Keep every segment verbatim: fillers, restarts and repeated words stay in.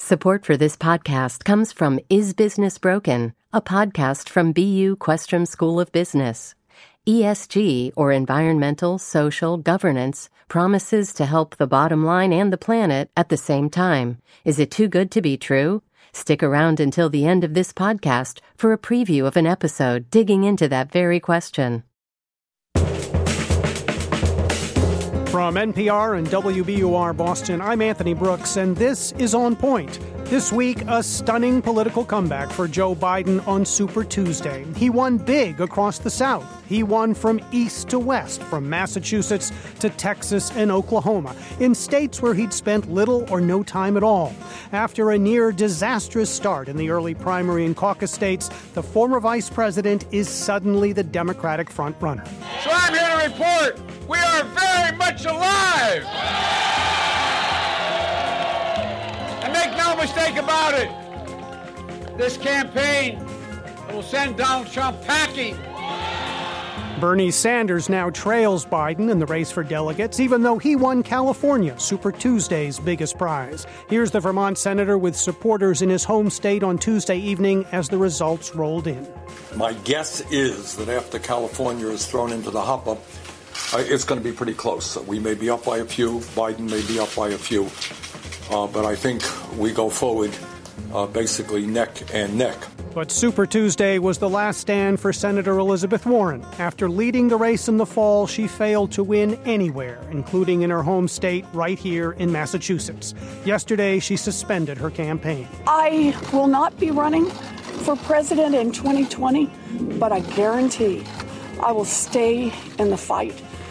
Support for this podcast comes from Is Business Broken, a podcast from B U Questrom School of Business. E S G, or environmental, social, governance, promises to help the bottom line and the planet at the same time. Is it too good to be true? Stick around until the end of this podcast for a preview of an episode digging into that very question. From N P R and W B U R Boston, I'm Anthony Brooks, and this is On Point. This week, a stunning political comeback for Joe Biden on Super Tuesday. He won big across the South. He won from east to west, from Massachusetts to Texas and Oklahoma, in states where he'd spent little or no time at all. After a near disastrous start in the early primary and caucus states, the former vice president is suddenly the Democratic frontrunner. So I'm here to report we are very much alive. And make no mistake about it, this campaign will send Donald Trump packing. Bernie Sanders now trails Biden in the race for delegates, even though he won California, Super Tuesday's biggest prize. Here's the Vermont senator with supporters in his home state on Tuesday evening as the results rolled in. My guess is that after California is thrown into the hopper, uh, it's going to be pretty close. We may be up by a few, Biden may be up by a few, uh, but I think we go forward uh, basically neck and neck. But Super Tuesday was the last stand for Senator Elizabeth Warren. After leading the race in the fall, she failed to win anywhere, including in her home state right here in Massachusetts. Yesterday, she suspended her campaign. I will not be running for president in twenty twenty, but I guarantee I will stay in the fight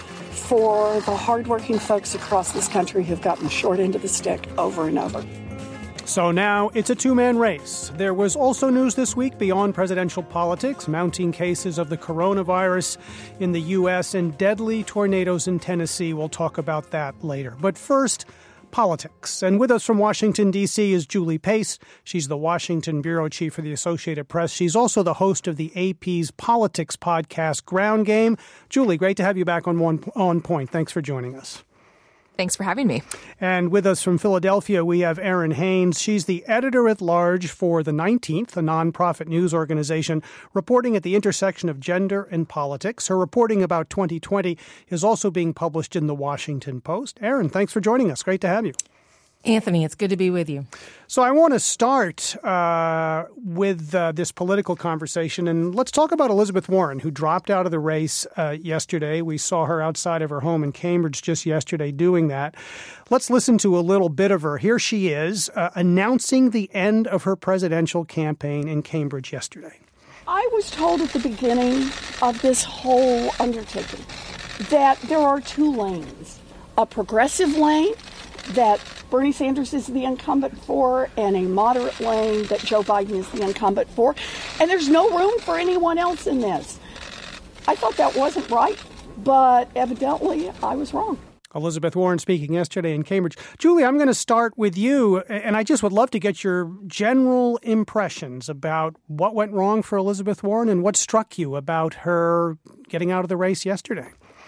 for the hardworking folks across this country who've gotten the short end of the stick over and over. So now it's a two-man race. There was also news this week beyond presidential politics, mounting cases of the coronavirus in the U S and deadly tornadoes in Tennessee. We'll talk about that later. But first, politics. And with us from Washington, D C is Julie Pace. She's the Washington bureau chief for the Associated Press. She's also the host of the A P's politics podcast, Ground Game. Julie, great to have you back on one on Point. Thanks for joining us. Thanks for having me. And with us from Philadelphia, we have Erin Haynes. She's the editor-at-large for The nineteenth, a nonprofit news organization reporting at the intersection of gender and politics. Her reporting about twenty twenty is also being published in The Washington Post. Erin, thanks for joining us. Great to have you. Anthony, it's good to be with you. So I want to start uh, with uh, this political conversation, and let's talk about Elizabeth Warren, who dropped out of the race uh, yesterday. We saw her outside of her home in Cambridge just yesterday doing that. Let's listen to a little bit of her. Here she is uh, announcing the end of her presidential campaign in Cambridge yesterday. I was told at the beginning of this whole undertaking that there are two lanes, a progressive lane that Bernie Sanders is the incumbent for, and a moderate lane that Joe Biden is the incumbent for. And there's no room for anyone else in this. I thought that wasn't right, but evidently I was wrong. Elizabeth Warren speaking yesterday in Cambridge. Julie, I'm going to start with you, and I just would love to get your general impressions about what went wrong for Elizabeth Warren and what struck you about her getting out of the race yesterday.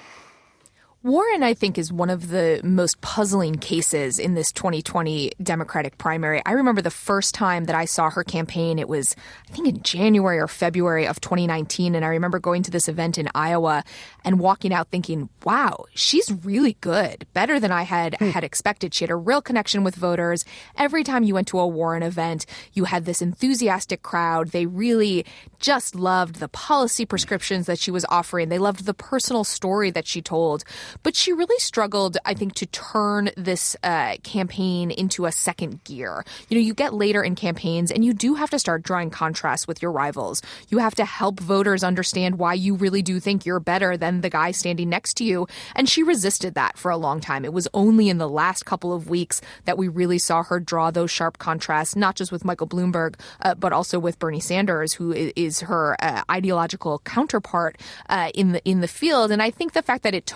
Warren, I think, is one of the most puzzling cases in this twenty twenty Democratic primary. I remember the first time that I saw her campaign. It was, I think, in January or February of twenty nineteen. And I remember going to this event in Iowa and walking out thinking, wow, she's really good, better than I had had expected. She had a real connection with voters. Every time you went to a Warren event, you had this enthusiastic crowd. They really just loved the policy prescriptions that she was offering. They loved the personal story that she told. But she really struggled, I think, to turn this uh, campaign into a second gear. You know, you get later in campaigns and you do have to start drawing contrasts with your rivals. You have to help voters understand why you really do think you're better than the guy standing next to you. And she resisted that for a long time. It was only in the last couple of weeks that we really saw her draw those sharp contrasts, not just with Michael Bloomberg, uh, but also with Bernie Sanders, who is her uh, ideological counterpart uh, in the in the field. And I think the fact that it took her so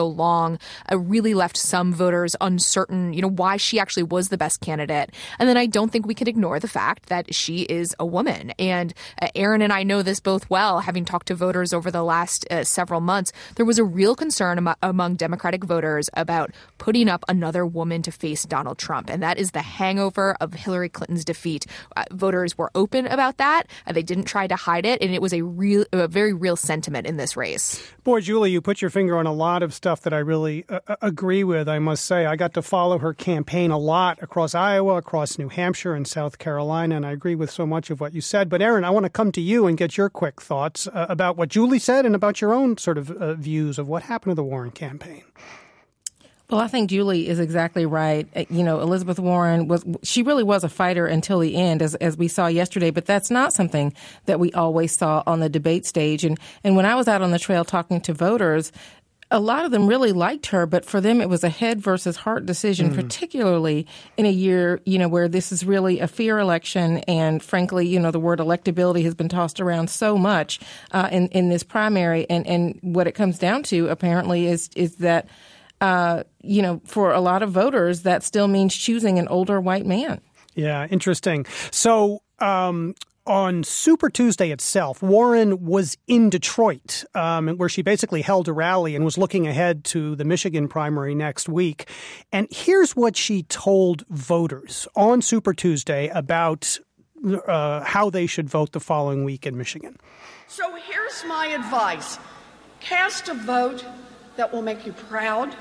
long uh, really left some voters uncertain, you know, why she actually was the best candidate. And then I don't think we could ignore the fact that she is a woman. And uh, Aaron and I know this both well, having talked to voters over the last uh, several months. There was a real concern am- among Democratic voters about putting up another woman to face Donald Trump. And that is the hangover of Hillary Clinton's defeat. Uh, voters were open about that. Uh, they didn't try to hide it. And it was a real, a very real sentiment in this race. Boy, Julie, you put your finger on a lot of stuff that I really uh, agree with, I must say. I got to follow her campaign a lot across Iowa, across New Hampshire and South Carolina, and I agree with so much of what you said. But, Aaron, I want to come to you and get your quick thoughts uh, about what Julie said and about your own sort of uh, views of what happened to the Warren campaign. Well, I think Julie is exactly right. You know, Elizabeth Warren was, she really was a fighter until the end, as as we saw yesterday, but that's not something that we always saw on the debate stage. And, and when I was out on the trail talking to voters, a lot of them really liked her, but for them it was a head versus heart decision, mm. particularly in a year, you know, where this is really a fear election. And frankly, you know, the word electability has been tossed around so much uh, in, in this primary. And, and what it comes down to, apparently, is is that Uh, you know, for a lot of voters, that still means choosing an older white man. Yeah, interesting. So um, on Super Tuesday itself, Warren was in Detroit, um, where she basically held a rally and was looking ahead to the Michigan primary next week. And here's what she told voters on Super Tuesday about uh, how they should vote the following week in Michigan. So here's my advice. Cast a vote that will make you proud.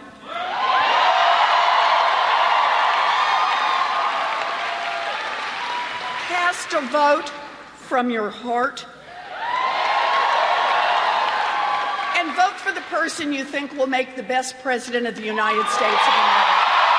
Cast a vote from your heart. And vote for the person you think will make the best president of the United States of America.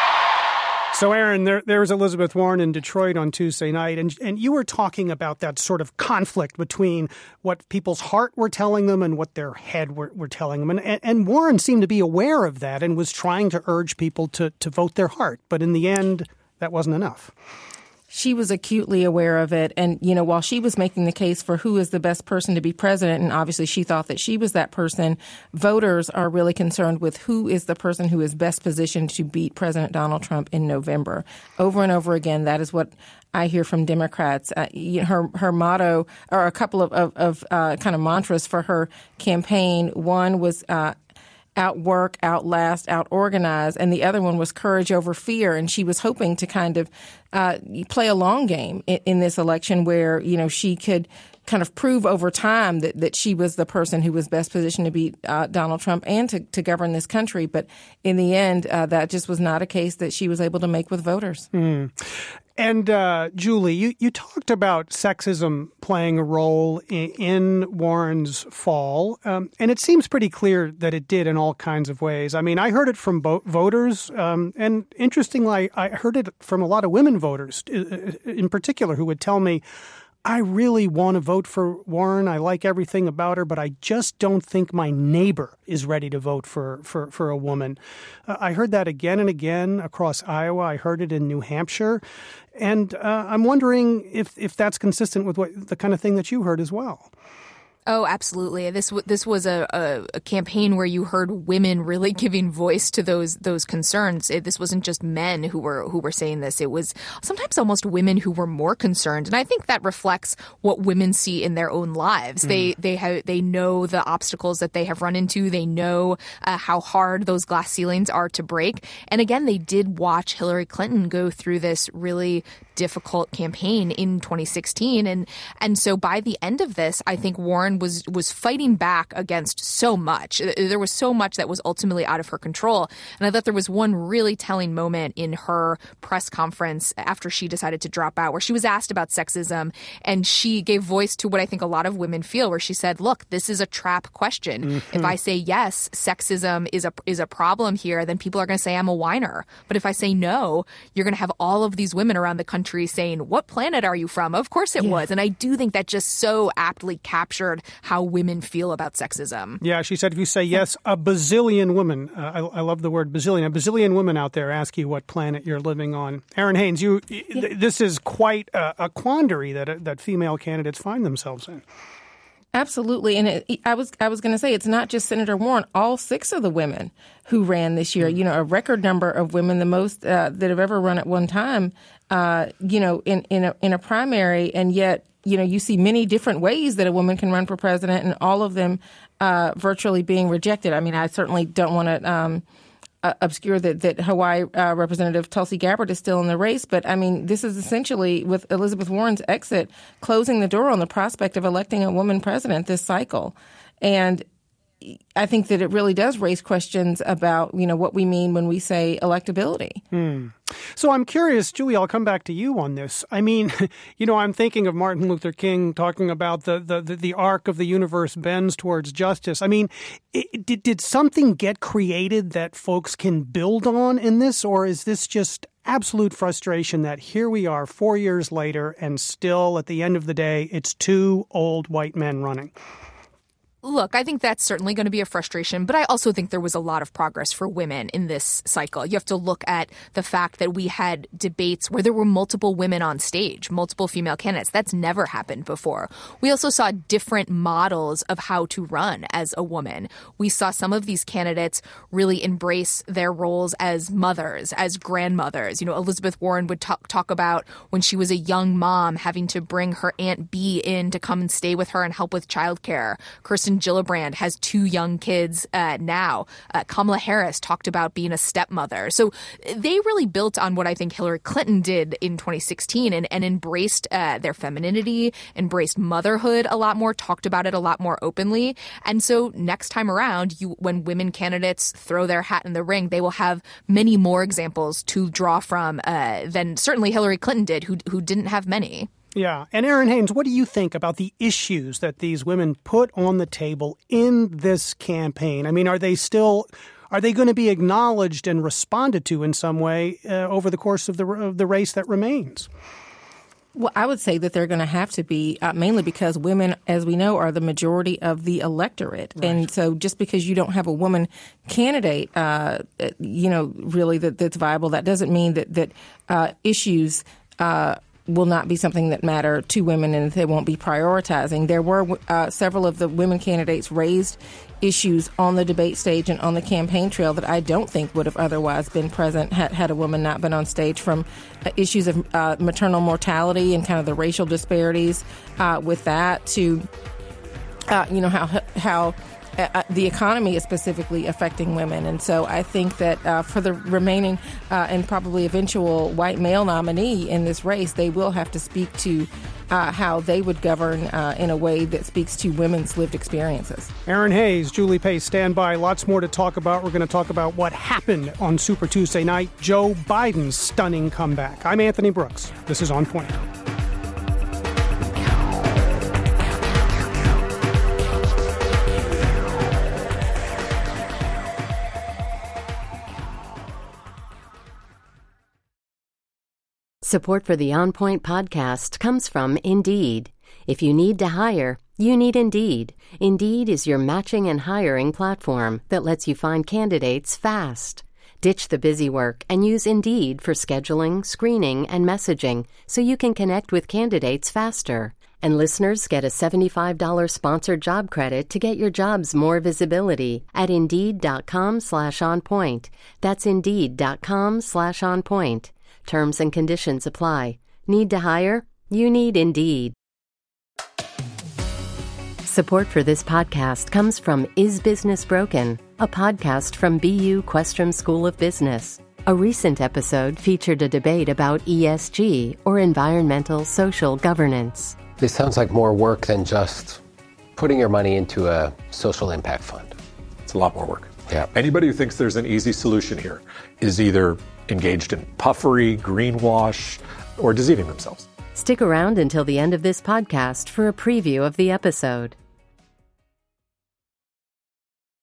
So, Aaron, there, there was Elizabeth Warren in Detroit on Tuesday night, and and you were talking about that sort of conflict between what people's heart were telling them and what their head were, were telling them. And, and, and Warren seemed to be aware of that and was trying to urge people to, to vote their heart. But in the end, that wasn't enough. She was acutely aware of it. And, you know, while she was making the case for who is the best person to be president, and obviously she thought that she was that person, voters are really concerned with who is the person who is best positioned to beat President Donald Trump in November. Over and over again, that is what I hear from Democrats. Uh, her her motto, or a couple of, of, of uh, kind of mantras for her campaign. One was uh outwork, outlast, outorganize, and the other one was courage over fear. And she was hoping to kind of uh, play a long game in, in this election where, you know, she could kind of prove over time that, that she was the person who was best positioned to beat uh, Donald Trump and to, to govern this country. But in the end, uh, that just was not a case that she was able to make with voters. Mm. And, uh, Julie, you, you talked about sexism playing a role in, in Warren's fall, um, and it seems pretty clear that it did in all kinds of ways. I mean, I heard it from bo- voters, um, and interestingly, I heard it from a lot of women voters in particular who would tell me, I really want to vote for Warren. I like everything about her, but I just don't think my neighbor is ready to vote for, for, for a woman. Uh, I heard that again and again across Iowa. I heard it in New Hampshire. And uh, I'm wondering if, if that's consistent with what the kind of thing that you heard as well. Oh, absolutely. This this was a, a, a campaign where you heard women really giving voice to those those concerns. It, this wasn't just men who were who were saying this. It was sometimes almost women who were more concerned, and I think that reflects what women see in their own lives. Mm. They they have they know the obstacles that they have run into. They know uh, how hard those glass ceilings are to break. And again, they did watch Hillary Clinton go through this really difficult campaign in twenty sixteen, and and so by the end of this, I think Warren was was fighting back against so much. There was so much that was ultimately out of her control. And I thought there was one really telling moment in her press conference after she decided to drop out, where she was asked about sexism, and she gave voice to what I think a lot of women feel, where she said, look, this is a trap question. Mm-hmm. If I say yes, sexism is a is a problem here, then people are going to say I'm a whiner. But if I say no, you're going to have all of these women around the country saying, what planet are you from? Of course it yeah. was. And I do think that just so aptly captured how women feel about sexism. Yeah, she said if you say yes, a bazillion women, uh, I, I love the word bazillion, a bazillion women out there ask you what planet you're living on. Aaron Haynes, you, th- this is quite a, a quandary that, that female candidates find themselves in. Absolutely. And it, I was I was going to say, it's not just Senator Warren. All six of the women who ran this year, you know, a record number of women, the most uh, that have ever run at one time, uh, you know, in, in, a, in a primary. And yet, you know, you see many different ways that a woman can run for president, and all of them uh, virtually being rejected. I mean, I certainly don't want to um, uh, obscure that, that Hawaii uh, Representative Tulsi Gabbard is still in the race. But, I mean, this is essentially, with Elizabeth Warren's exit, closing the door on the prospect of electing a woman president this cycle. And I think that it really does raise questions about, you know, what we mean when we say electability. Hmm. So I'm curious, Julie, I'll come back to you on this. I mean, you know, I'm thinking of Martin Luther King talking about the the, the, the arc of the universe bends towards justice. I mean, it, did, did something get created that folks can build on in this, or is this just absolute frustration that here we are four years later and still at the end of the day, it's two old white men running? Look, I think that's certainly going to be a frustration, but I also think there was a lot of progress for women in this cycle. You have to look at the fact that we had debates where there were multiple women on stage, multiple female candidates. That's never happened before. We also saw different models of how to run as a woman. We saw some of these candidates really embrace their roles as mothers, as grandmothers. You know, Elizabeth Warren would talk, talk about when she was a young mom having to bring her Aunt Bee in to come and stay with her and help with childcare. Kirsten Gillibrand has two young kids uh, now. Uh, Kamala Harris talked about being a stepmother. So they really built on what I think Hillary Clinton did in twenty sixteen and, and embraced uh, their femininity, embraced motherhood a lot more, talked about it a lot more openly. And so next time around, you, when women candidates throw their hat in the ring, they will have many more examples to draw from uh, than certainly Hillary Clinton did, who who didn't have many. Yeah. And Aaron Haynes, what do you think about the issues that these women put on the table in this campaign? I mean, are they still, are they going to be acknowledged and responded to in some way uh, over the course of the of the race that remains? Well, I would say that they're going to have to be, uh, mainly because women, as we know, are the majority of the electorate. Right. And so just because you don't have a woman candidate, uh, you know, really that, that's viable, that doesn't mean that, that uh, issues uh will not be something that matter to women and they won't be prioritizing. There were uh, several of the women candidates raised issues on the debate stage and on the campaign trail that I don't think would have otherwise been present had, had a woman not been on stage, from uh, issues of uh, maternal mortality and kind of the racial disparities uh, with that to, uh, you know, how how Uh, the economy is specifically affecting women. And so I think that uh, for the remaining uh, and probably eventual white male nominee in this race, they will have to speak to uh, how they would govern uh, in a way that speaks to women's lived experiences. Aaron Hayes, Julie Pace, stand by. Lots more to talk about. We're going to talk about what happened on Super Tuesday night, Joe Biden's stunning comeback. I'm Anthony Brooks. This is On Point. Support for the On Point podcast comes from Indeed. If you need to hire, you need Indeed. Indeed is your matching and hiring platform that lets you find candidates fast. Ditch the busy work and use Indeed for scheduling, screening, and messaging so you can connect with candidates faster. And listeners get a seventy-five dollars sponsored job credit to get your jobs more visibility at Indeed.com slash on point. That's Indeed.com slash on point. Terms and conditions apply. Need to hire? You need Indeed. Support for this podcast comes from Is Business Broken, a podcast from B U Questrom School of Business. A recent episode featured a debate about E S G, or environmental social governance. This sounds like more work than just putting your money into a social impact fund. It's a lot more work. Yeah. Anybody who thinks there's an easy solution here is either engaged in puffery, greenwash, or deceiving themselves. Stick around until the end of this podcast for a preview of the episode.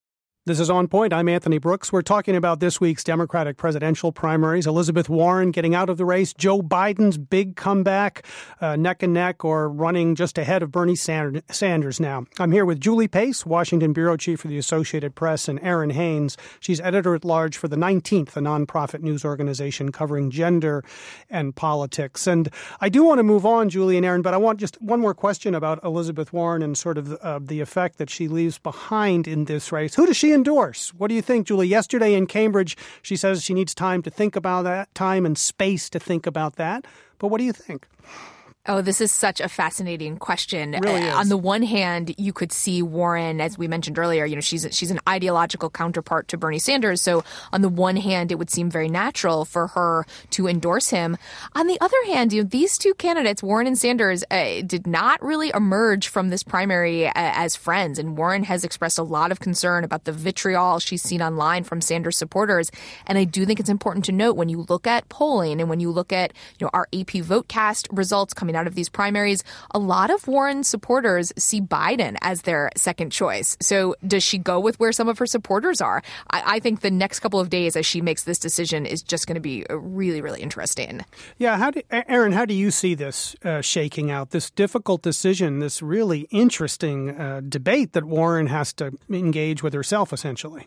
This is On Point. I'm Anthony Brooks. We're talking about this week's Democratic presidential primaries. Elizabeth Warren getting out of the race. Joe Biden's big comeback, uh, neck and neck or running just ahead of Bernie Sanders now. I'm here with Julie Pace, Washington bureau chief for the Associated Press, and Erin Haynes. She's editor-at-large for The nineteenth, a nonprofit news organization covering gender and politics. And I do want to move on, Julie and Erin, but I want just one more question about Elizabeth Warren and sort of uh, the effect that she leaves behind in this race. Who does she endorse? What do you think, Julie? Yesterday in Cambridge, she says she needs time to think about that, time and space to think about that. But what do you think? Oh, this is such a fascinating question. It really is. Uh, on the one hand, you could see Warren, as we mentioned earlier, you know, she's she's an ideological counterpart to Bernie Sanders. So on the one hand, it would seem very natural for her to endorse him. On the other hand, you know, these two candidates, Warren and Sanders, uh, did not really emerge from this primary uh, as friends. And Warren has expressed a lot of concern about the vitriol she's seen online from Sanders supporters. And I do think it's important to note when you look at polling and when you look at, you know, our A P Votecast results coming out of these primaries, a lot of Warren supporters see Biden as their second choice. So does she go with where some of her supporters are? I, I think the next couple of days as she makes this decision is just going to be really, really interesting. Yeah. How do, Erin, how do you see this uh, shaking out, this difficult decision, this really interesting uh, debate that Warren has to engage with herself, essentially?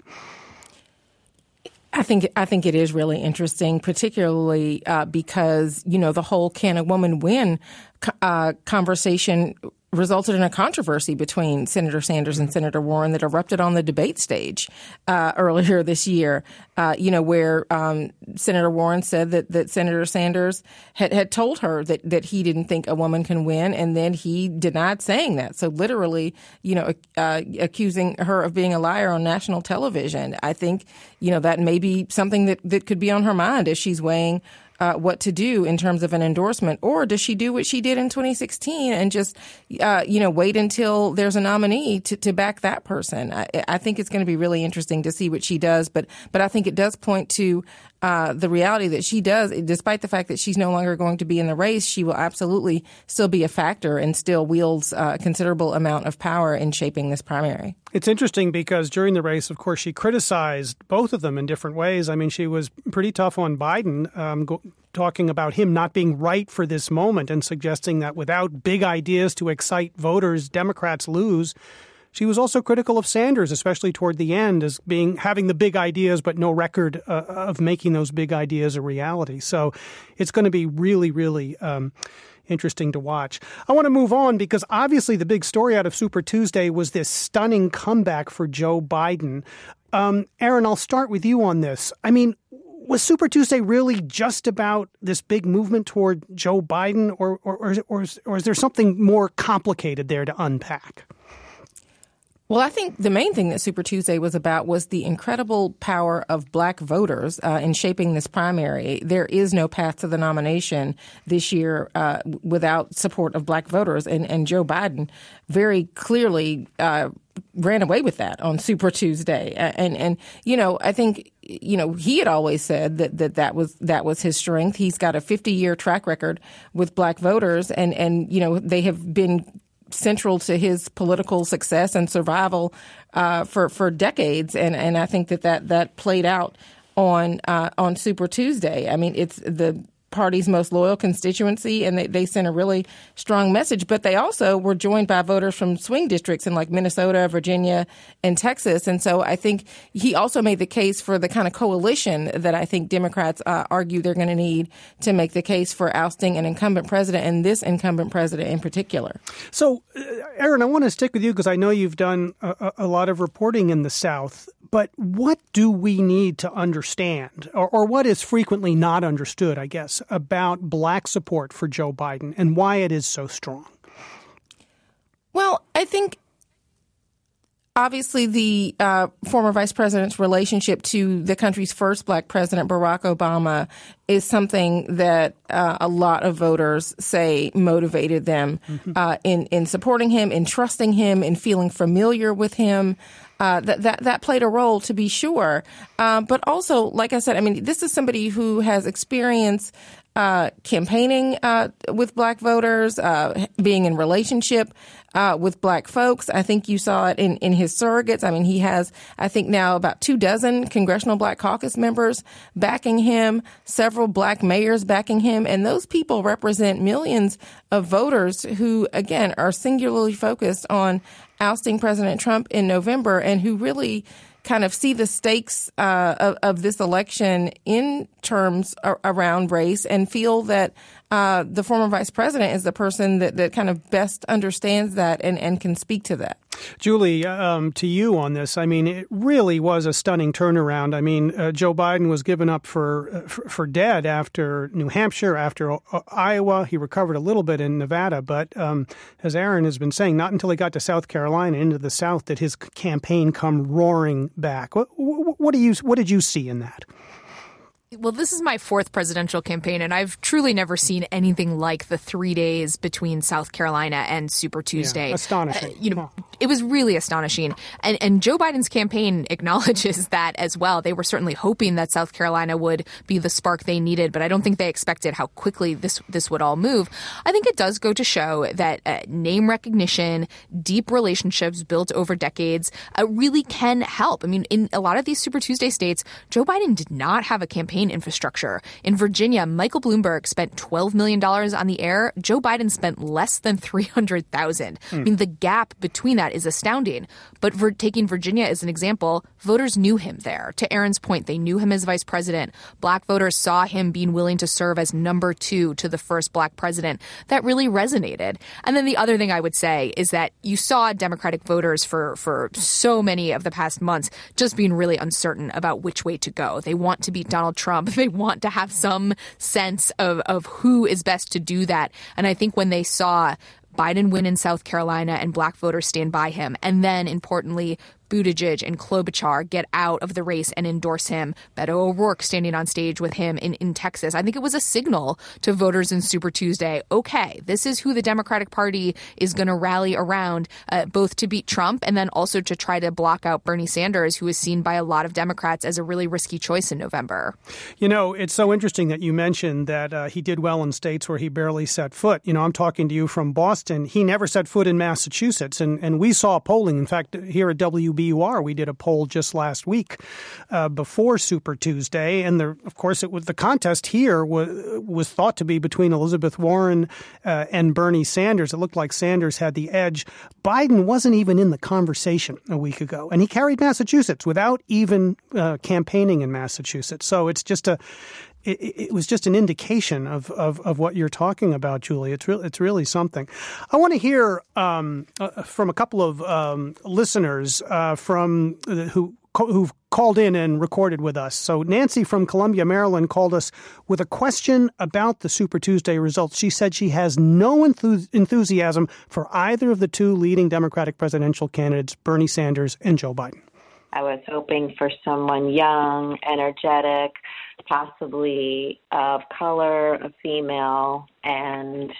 I think I think it is really interesting, particularly uh, because, you know, the whole can a woman win uh, conversation resulted in a controversy between Senator Sanders and Senator Warren that erupted on the debate stage uh, earlier this year, uh, you know, where um, Senator Warren said that, that Senator Sanders had, had told her that, that he didn't think a woman can win, and then he denied saying that. So literally, you know, uh, accusing her of being a liar on national television. I think, you know, that may be something that, that could be on her mind as she's weighing Uh, what to do in terms of an endorsement, or does she do what she did in twenty sixteen and just, uh, you know, wait until there's a nominee to, to back that person? I, I think it's going to be really interesting to see what she does, but but I think it does point to uh, the reality that she does, despite the fact that she's no longer going to be in the race, she will absolutely still be a factor and still wields uh, a considerable amount of power in shaping this primary. It's interesting because during the race, of course, she criticized both of them in different ways. I mean, she was pretty tough on Biden, um, go, talking about him not being right for this moment and suggesting that without big ideas to excite voters, Democrats lose. She was also critical of Sanders, especially toward the end, as being having the big ideas, but no record uh, of making those big ideas a reality. So it's going to be really, really um, interesting to watch. I want to move on because obviously the big story out of Super Tuesday was this stunning comeback for Joe Biden. Um, Erin, I'll start with you on this. I mean, was Super Tuesday really just about this big movement toward Joe Biden, or or, or, or, is, or is there something more complicated there to unpack? Well, I think the main thing that Super Tuesday was about was the incredible power of black voters uh, in shaping this primary. There is no path to the nomination this year uh, without support of black voters. And, and Joe Biden very clearly uh, ran away with that on Super Tuesday. And, and, you know, I think, you know, he had always said that, that that was that was his strength. He's got a fifty-year track record with black voters. And, and, you know, they have been central to his political success and survival uh, for for decades, and and I think that that, that played out on uh, on Super Tuesday. I mean, it's the party's most loyal constituency, and they, they sent a really strong message. But they also were joined by voters from swing districts in like Minnesota, Virginia, and Texas. And so I think he also made the case for the kind of coalition that I think Democrats uh, argue they're going to need to make the case for ousting an incumbent president, and this incumbent president in particular. So, uh, Erin, I want to stick with you because I know you've done a, a lot of reporting in the South. But what do we need to understand, or, or what is frequently not understood, I guess, about black support for Joe Biden and why it is so strong? Well, I think obviously the uh, former vice president's relationship to the country's first black president, Barack Obama, is something that uh, a lot of voters say motivated them mm-hmm. uh, in, in supporting him, in trusting him, in feeling familiar with him. Uh, that, that that played a role, to be sure. Um, but also, like I said, I mean, this is somebody who has experience uh, campaigning uh, with black voters, uh, being in relationship uh, with black folks. I think you saw it in, in his surrogates. I mean, he has, I think now about two dozen Congressional Black Caucus members backing him, several black mayors backing him. And those people represent millions of voters who, again, are singularly focused on ousting President Trump in November and who really kind of see the stakes uh, of, of this election in terms a- around race and feel that uh, the former vice president is the person that, that kind of best understands that and, and can speak to that. Julie, um, to you on this, I mean, it really was a stunning turnaround. I mean, uh, Joe Biden was given up for, uh, for for dead after New Hampshire, after uh, Iowa. He recovered a little bit in Nevada. But um, as Aaron has been saying, not until he got to South Carolina, into the South, did his campaign come roaring back. What, what, do you, what did you see in that? Well, this is my fourth presidential campaign, and I've truly never seen anything like the three days between South Carolina and Super Tuesday. Yeah, astonishing. Uh, you know, it was really astonishing. And, and Joe Biden's campaign acknowledges that as well. They were certainly hoping that South Carolina would be the spark they needed, but I don't think they expected how quickly this this would all move. I think it does go to show that uh, name recognition, deep relationships built over decades uh, really can help. I mean, in a lot of these Super Tuesday states, Joe Biden did not have a campaign infrastructure. In Virginia, Michael Bloomberg spent twelve million dollars on the air. Joe Biden spent less than three hundred thousand dollars. Mm. I mean, the gap between that is astounding. But for taking Virginia as an example, voters knew him there. To Aaron's point, they knew him as vice president. Black voters saw him being willing to serve as number two to the first black president. That really resonated. And then the other thing I would say is that you saw Democratic voters for, for so many of the past months just being really uncertain about which way to go. They want to beat Donald Trump. They want to have some sense of, of who is best to do that. And I think when they saw Biden win in South Carolina and black voters stand by him, and then importantly, Buttigieg and Klobuchar get out of the race and endorse him, Beto O'Rourke standing on stage with him in, in Texas. I think it was a signal to voters in Super Tuesday, okay, this is who the Democratic Party is going to rally around, uh, both to beat Trump and then also to try to block out Bernie Sanders, who is seen by a lot of Democrats as a really risky choice in November. You know, it's so interesting that you mentioned that uh, he did well in states where he barely set foot. You know, I'm talking to you from Boston. He never set foot in Massachusetts, and, and we saw polling. In fact, here at W B U R, we did a poll just last week uh, before Super Tuesday, and the, of course, it was the contest here was was thought to be between Elizabeth Warren uh, and Bernie Sanders. It looked like Sanders had the edge. Biden wasn't even in the conversation a week ago, and he carried Massachusetts without even uh, campaigning in Massachusetts. So it's just a It, it was just an indication of, of, of what you're talking about, Julie. It's really, it's really something. I want to hear um, uh, from a couple of um, listeners uh, from uh, who who've called in and recorded with us. So Nancy from Columbia, Maryland, called us with a question about the Super Tuesday results. She said she has no enthus- enthusiasm for either of the two leading Democratic presidential candidates, Bernie Sanders and Joe Biden. I was hoping for someone young, energetic, possibly of color, a female, and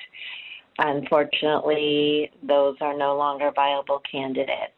unfortunately, those are no longer viable candidates.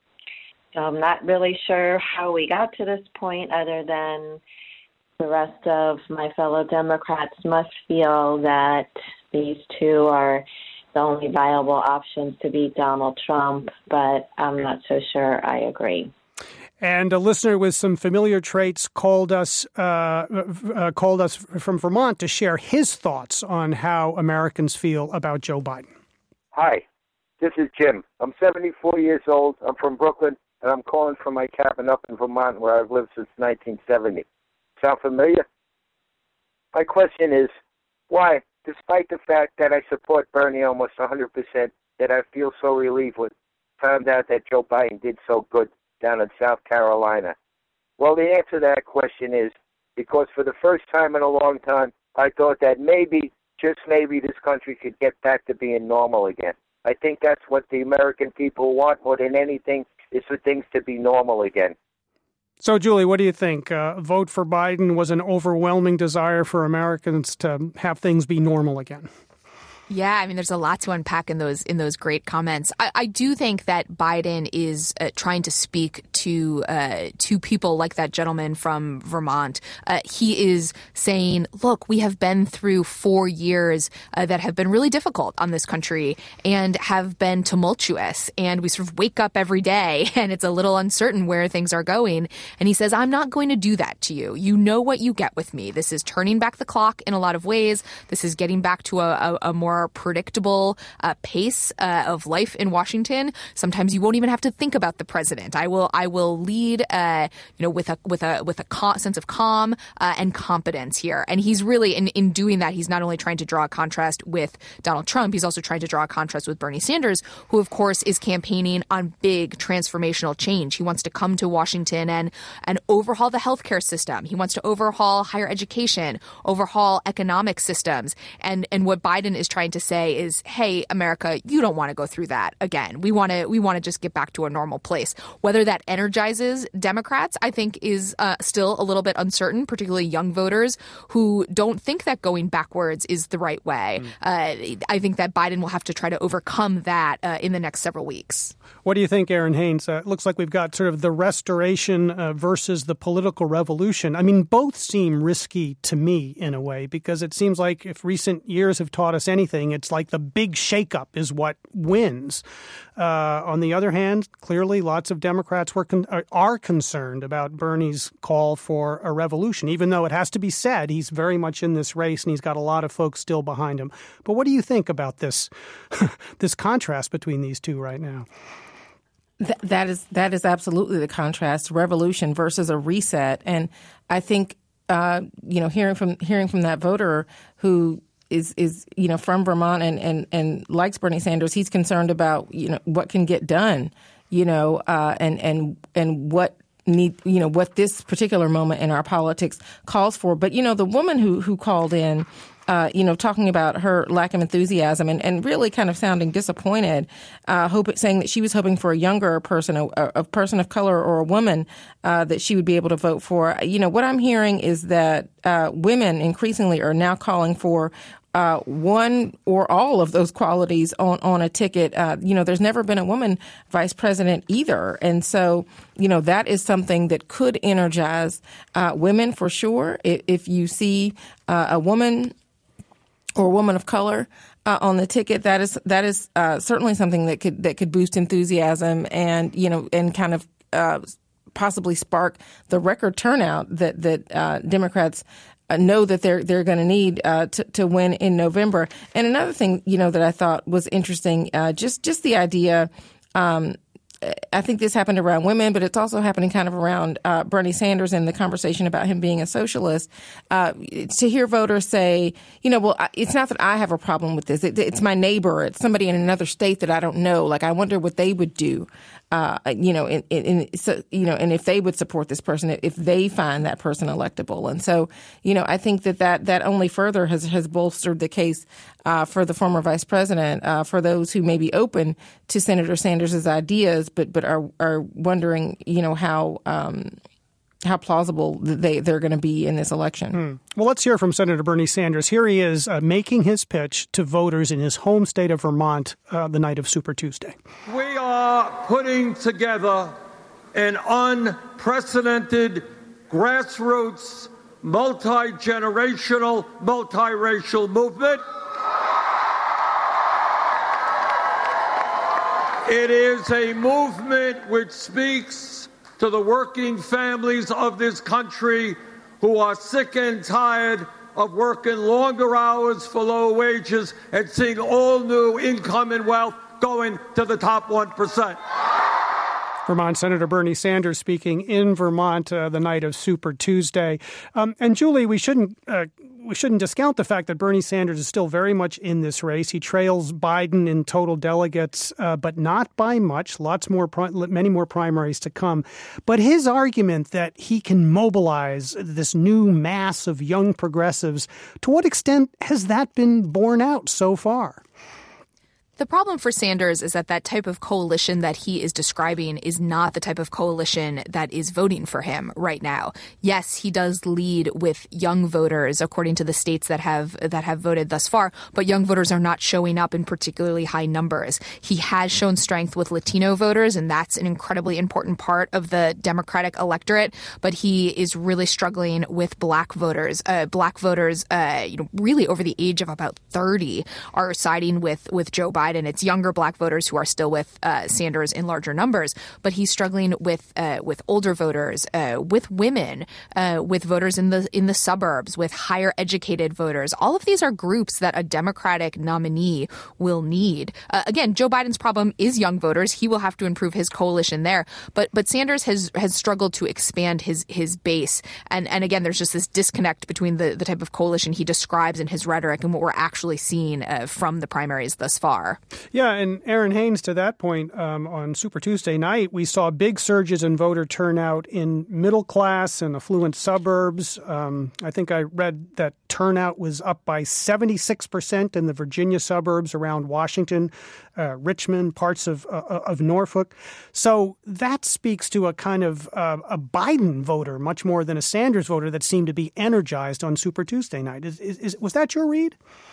So I'm not really sure how we got to this point other than the rest of my fellow Democrats must feel that these two are the only viable options to beat Donald Trump, but I'm not so sure I agree. And a listener with some familiar traits called us uh, uh, called us from Vermont to share his thoughts on how Americans feel about Joe Biden. Hi, this is Jim. I'm seventy-four years old. I'm from Brooklyn, and I'm calling from my cabin up in Vermont where I've lived since nineteen seventy. Sound familiar? My question is, why, despite the fact that I support Bernie almost one hundred percent, that I feel so relieved when I found out that Joe Biden did so good down in South Carolina? Well, the answer to that question is because for the first time in a long time, I thought that maybe, just maybe, this country could get back to being normal again. I think that's what the American people want more than anything, is for things to be normal again. So, Julie, what do you think? Uh, vote for Biden was an overwhelming desire for Americans to have things be normal again. Yeah, I mean, there's a lot to unpack in those in those great comments. I, I do think that Biden is uh, trying to speak to uh, to people like that gentleman from Vermont. Uh, he is saying, look, we have been through four years uh, that have been really difficult on this country and have been tumultuous. And we sort of wake up every day and it's a little uncertain where things are going. And he says, I'm not going to do that to you. You know what you get with me. This is turning back the clock in a lot of ways. This is getting back to a, a, a more predictable uh, pace uh, of life in Washington. Sometimes you won't even have to think about the president. I will I will lead uh, you know with a with a with a cal- sense of calm uh, and competence here. And he's really in, in doing that, he's not only trying to draw a contrast with Donald Trump, he's also trying to draw a contrast with Bernie Sanders, who of course is campaigning on big transformational change. He wants to come to Washington and and overhaul the healthcare system. He wants to overhaul higher education, overhaul economic systems. And and what Biden is trying to say is, hey, America, you don't want to go through that again. We want to we want to just get back to a normal place. Whether that energizes Democrats, I think, is uh, still a little bit uncertain, particularly young voters who don't think that going backwards is the right way. Mm. Uh, I think that Biden will have to try to overcome that uh, in the next several weeks. What do you think, Aaron Haynes? Uh, it looks like we've got sort of the restoration uh, versus the political revolution. I mean, both seem risky to me in a way, because it seems like if recent years have taught us anything, it's like the big shakeup is what wins. Uh, on the other hand, clearly lots of Democrats were con- are concerned about Bernie's call for a revolution, even though it has to be said he's very much in this race and he's got a lot of folks still behind him. But what do you think about this this contrast between these two right now? Th- that is that is absolutely the contrast: revolution versus a reset. And I think uh, you know, hearing from hearing from that voter who is is you know from Vermont and, and, and likes Bernie Sanders, he's concerned about you know what can get done, you know, uh, and and and what need you know what this particular moment in our politics calls for. But you know, the woman who who called in. Uh, you know, talking about her lack of enthusiasm and, and really kind of sounding disappointed, uh, hope, saying that she was hoping for a younger person, a, a person of color or a woman uh, that she would be able to vote for. You know, what I'm hearing is that uh, women increasingly are now calling for Uh, one or all of those qualities on, on a ticket. Uh, you know, there's never been a woman vice president either. And so, you know, that is something that could energize uh, women for sure. If, if you see uh, a woman or a woman of color uh, on the ticket, that is that is uh, certainly something that could that could boost enthusiasm and, you know, and kind of uh, possibly spark the record turnout that, that uh, Democrats Uh, know that they're they're going to need uh, to to win in November. And another thing, you know, that I thought was interesting, uh, just just the idea. Um, I think this happened around women, but it's also happening kind of around uh, Bernie Sanders and the conversation about him being a socialist. Uh, to hear voters say, you know, well, it's not that I have a problem with this. It, it's my neighbor. It's somebody in another state that I don't know. Like, I wonder what they would do. Uh, you know, in, in, so, you know, and if they would support this person, if they find that person electable. And so, you know, I think that that, that only further has, has bolstered the case uh, for the former vice president, uh, for those who may be open to Senator Sanders' ideas, but but are are wondering, you know, how um, how plausible they, they're going to be in this election. Hmm. Well, let's hear from Senator Bernie Sanders. Here he is uh, making his pitch to voters in his home state of Vermont uh, the night of Super Tuesday. We are putting together an unprecedented grassroots, multi-generational, multiracial movement. It is a movement which speaks to the working families of this country who are sick and tired of working longer hours for low wages and seeing all new income and wealth going to the top one percent. Vermont Senator Bernie Sanders speaking in Vermont uh, the night of Super Tuesday. Um, and Julie, we shouldn't uh, we shouldn't discount the fact that Bernie Sanders is still very much in this race. He trails Biden in total delegates, uh, but not by much. Lots more, many more primaries to come. But his argument that he can mobilize this new mass of young progressives, to what extent has that been borne out so far? The problem for Sanders is that that type of coalition that he is describing is not the type of coalition that is voting for him right now. Yes, he does lead with young voters, according to the states that have that have voted thus far, but young voters are not showing up in particularly high numbers. He has shown strength with Latino voters, and that's an incredibly important part of the Democratic electorate, but he is really struggling with black voters. Uh, black voters, uh, you know, really over the age of about thirty are siding with, with Joe Biden. And it's younger black voters who are still with uh, Sanders in larger numbers. But he's struggling with uh, with older voters, uh, with women, uh, with voters in the in the suburbs, with higher educated voters. All of these are groups that a Democratic nominee will need. Uh, again, Joe Biden's problem is young voters. He will have to improve his coalition there. But but Sanders has has struggled to expand his his base. And and again, there's just this disconnect between the, the type of coalition he describes in his rhetoric and what we're actually seeing uh, from the primaries thus far. Yeah, and Aaron Haynes, to that point, um, on Super Tuesday night, we saw big surges in voter turnout in middle class and affluent suburbs. Um, I think I read that turnout was up by seventy-six percent in the Virginia suburbs around Washington, uh, Richmond, parts of uh, of Norfolk. So that speaks to a kind of uh, a Biden voter, much more than a Sanders voter, that seemed to be energized on Super Tuesday night. Is, is, is, was that your read?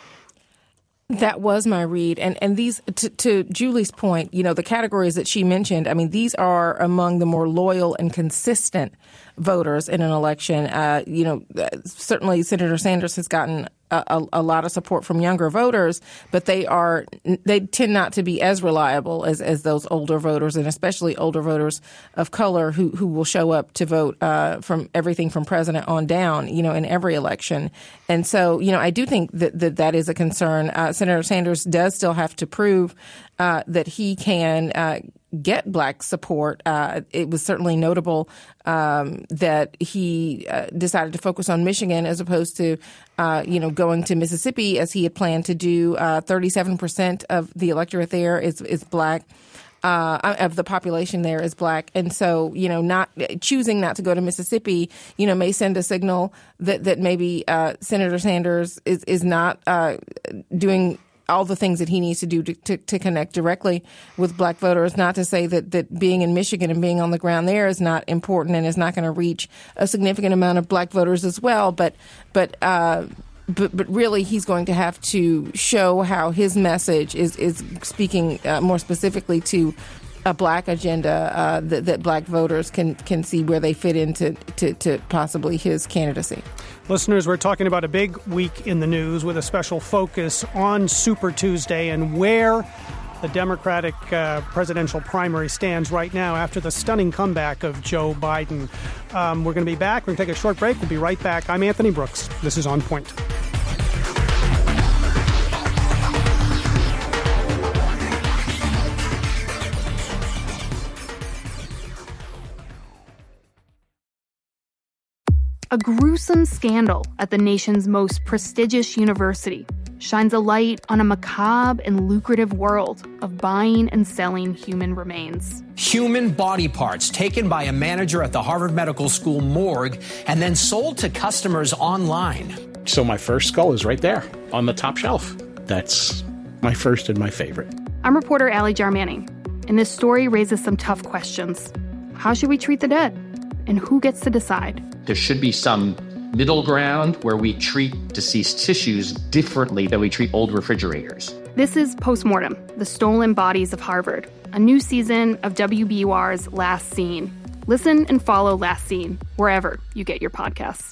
That was my read. And and these, to, to Julie's point, you know, the categories that she mentioned, I mean, these are among the more loyal and consistent voters in an election. Uh, you know, certainly Senator Sanders has gotten a, a, a lot of support from younger voters, but they are they tend not to be as reliable as, as those older voters, and especially older voters of color who, who will show up to vote uh, from everything from president on down, you know, in every election. And so, you know, I do think that that, that is a concern. Uh, Senator Sanders does still have to prove uh, that he can uh, get black support. Uh, it was certainly notable um, that he uh, decided to focus on Michigan as opposed to, uh, you know, going to Mississippi as he had planned to do. Uh, thirty-seven percent of the electorate there is, is black. Uh, of the population there is black. And so, you know, not choosing not to go to Mississippi, you know, may send a signal that, that maybe uh, Senator Sanders is, is not uh, doing all the things that he needs to do to, to, to connect directly with black voters. Not to say that, that being in Michigan and being on the ground there is not important and is not going to reach a significant amount of black voters as well. But, but, uh, But but really, he's going to have to show how his message is is speaking uh, more specifically to a black agenda uh, that, that black voters can can see where they fit into to, to possibly his candidacy. Listeners, we're talking about a big week in the news with a special focus on Super Tuesday and where the Democratic uh, presidential primary stands right now after the stunning comeback of Joe Biden. Um, we're going to be back. We're going to take a short break. We'll be right back. I'm Anthony Brooks. This is On Point. A gruesome scandal at the nation's most prestigious university shines a light on a macabre and lucrative world of buying and selling human remains. Human body parts taken by a manager at the Harvard Medical School morgue and then sold to customers online. So my first skull is right there on the top shelf. That's my first and my favorite. I'm reporter Allie Jarmanning, and this story raises some tough questions. How should we treat the dead? And who gets to decide? There should be some middle ground where we treat deceased tissues differently than we treat old refrigerators. This is Postmortem, The Stolen Bodies of Harvard, a new season of W B U R's Last Scene. Listen and follow Last Scene wherever you get your podcasts.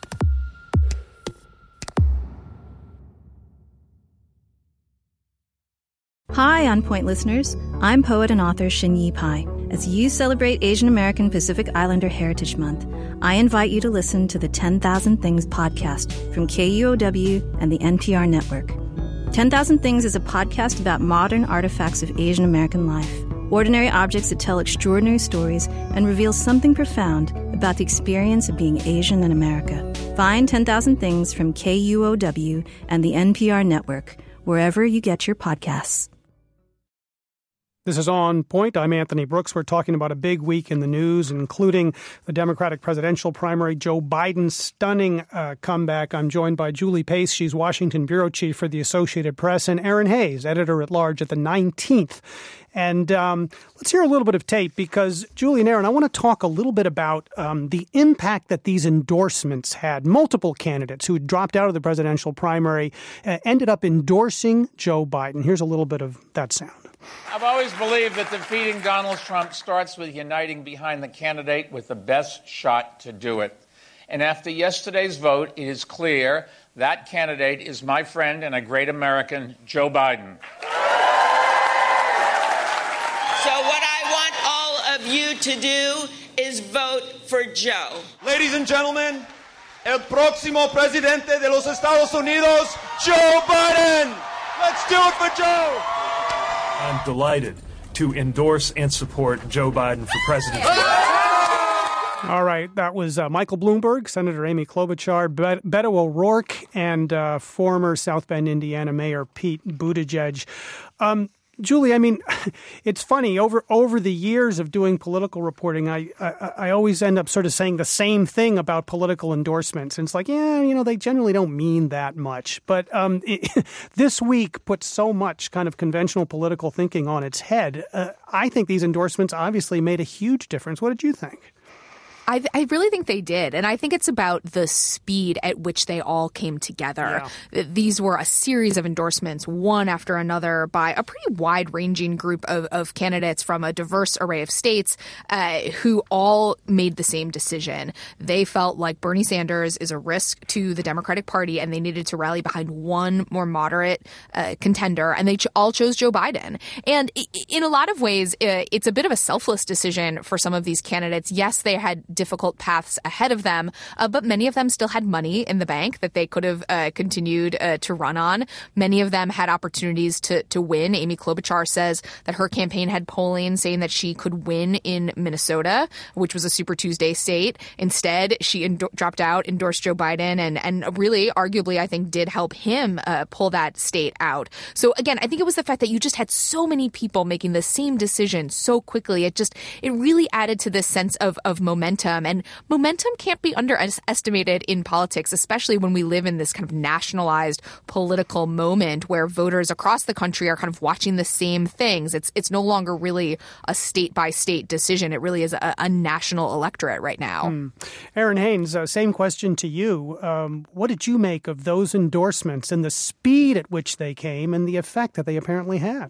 Hi, On Point listeners. I'm poet and author Shin-Yi Pai. As you celebrate Asian American Pacific Islander Heritage Month, I invite you to listen to the ten thousand Things podcast from K U O W and the N P R network. ten thousand Things is a podcast about modern artifacts of Asian American life, ordinary objects that tell extraordinary stories and reveal something profound about the experience of being Asian in America. Find ten thousand Things from K U O W and the N P R network, wherever you get your podcasts. This is On Point. I'm Anthony Brooks. We're talking about a big week in the news, including the Democratic presidential primary, Joe Biden's stunning uh, comeback. I'm joined by Julie Pace. She's Washington bureau chief for the Associated Press, and Aaron Hayes, editor-at-large at the nineteenth. And um, let's hear a little bit of tape because, Julie and Aaron, I want to talk a little bit about um, the impact that these endorsements had. Multiple candidates who had dropped out of the presidential primary uh, ended up endorsing Joe Biden. Here's a little bit of that sound. I've always believed that defeating Donald Trump starts with uniting behind the candidate with the best shot to do it. And after yesterday's vote, it is clear that candidate is my friend and a great American, Joe Biden. So what I want all of you to do is vote for Joe. Ladies and gentlemen, el próximo presidente de los Estados Unidos, Joe Biden. Let's do it for Joe. I'm delighted to endorse and support Joe Biden for president. All right. That was uh, Michael Bloomberg, Senator Amy Klobuchar, Bet- Beto O'Rourke, and uh, former South Bend, Indiana Mayor Pete Buttigieg. Um, Julie, I mean, it's funny. Over over the years of doing political reporting, I, I I always end up sort of saying the same thing about political endorsements. And it's like, yeah, you know, they generally don't mean that much. But um, it, this week put so much kind of conventional political thinking on its head. Uh, I think these endorsements obviously made a huge difference. What did you think? I, I really think they did. And I think it's about the speed at which they all came together. Yeah. These were a series of endorsements, one after another, by a pretty wide-ranging group of, of candidates from a diverse array of states uh, who all made the same decision. They felt like Bernie Sanders is a risk to the Democratic Party, and they needed to rally behind one more moderate uh, contender, and they ch- all chose Joe Biden. And in a lot of ways, uh, it's a bit of a selfless decision for some of these candidates. Yes, they had difficult paths ahead of them, uh, but many of them still had money in the bank that they could have uh, continued uh, to run on. Many of them had opportunities to to win. Amy Klobuchar says that her campaign had polling saying that she could win in Minnesota, which was a Super Tuesday state. Instead, she endo- dropped out, endorsed Joe Biden, and and really, arguably, I think, did help him uh, pull that state out. So again, I think it was the fact that you just had so many people making the same decision so quickly. It just it really added to this sense of of momentum. And momentum can't be underestimated in politics, especially when we live in this kind of nationalized political moment where voters across the country are kind of watching the same things. It's it's no longer really a state-by-state decision. It really is a, a national electorate right now. Hmm. Aaron Haynes, uh, same question to you. Um, what did you make of those endorsements and the speed at which they came and the effect that they apparently had?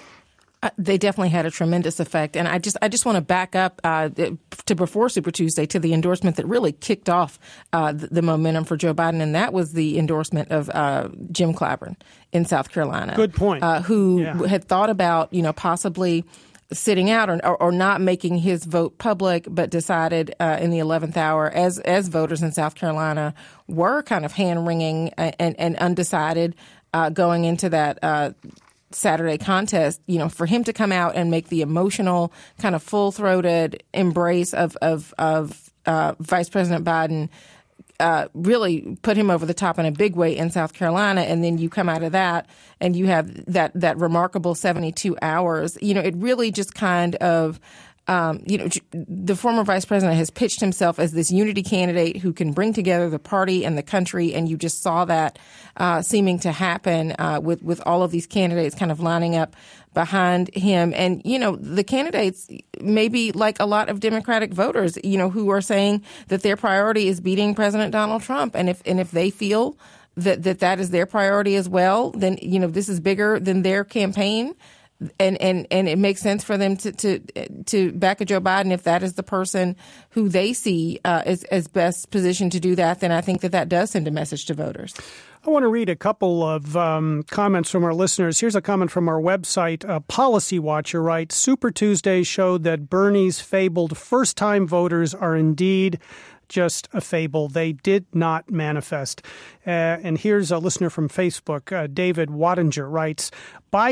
Uh, they definitely had a tremendous effect. And I just I just want to back up uh, to before Super Tuesday to the endorsement that really kicked off uh, the, the momentum for Joe Biden. And that was the endorsement of uh, Jim Clyburn in South Carolina. Good point. Uh, who yeah. had thought about, you know, possibly sitting out or, or, or not making his vote public, but decided uh, in the eleventh hour, as as voters in South Carolina were kind of hand-wringing and, and undecided uh, going into that uh Saturday contest, you know, for him to come out and make the emotional, kind of full-throated embrace of of, of uh, Vice President Biden uh, really put him over the top in a big way in South Carolina. And then you come out of that and you have that that remarkable seventy-two hours. You know, it really just kind of Um, you know, the former vice president has pitched himself as this unity candidate who can bring together the party and the country, and you just saw that uh, seeming to happen uh, with with all of these candidates kind of lining up behind him. And, you know, the candidates, maybe like a lot of Democratic voters, you know, who are saying that their priority is beating President Donald Trump, and if and if they feel that that, that is their priority as well, then, you know, this is bigger than their campaign. And, and, and it makes sense for them to, to, to back a Joe Biden if that is the person who they see uh, as, as best positioned to do that. Then I think that that does send a message to voters. I want to read a couple of um, comments from our listeners. Here's a comment from our website. Uh, Policy Watcher writes, Super Tuesday showed that Bernie's fabled first-time voters are indeed just a fable. They did not manifest. Uh, and here's a listener from Facebook, uh, David Wattinger writes, Biden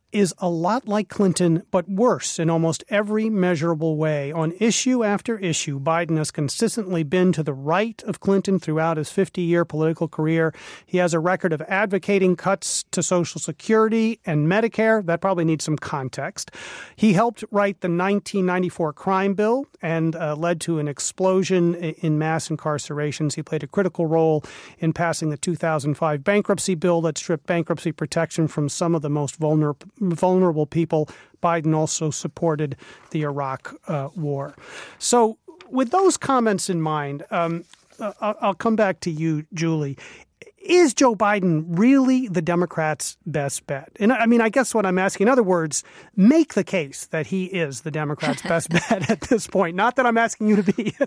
is a lot like Clinton, but worse in almost every measurable way. On issue after issue, Biden has consistently been to the right of Clinton throughout his fifty-year political career. He has a record of advocating cuts to Social Security and Medicare. That probably needs some context. He helped write the nineteen ninety-four crime bill and uh, led to an explosion in mass incarcerations. He played a critical role in passing the two thousand five bankruptcy bill that stripped bankruptcy protection from some of the most vulnerable vulnerable people. Biden also supported the Iraq uh, war. So with those comments in mind, um, uh, I'll come back to you, Julie. Is Joe Biden really the Democrats' best bet? And I mean, I guess what I'm asking, in other words, make the case that he is the Democrats' best bet at this point. Not that I'm asking you to be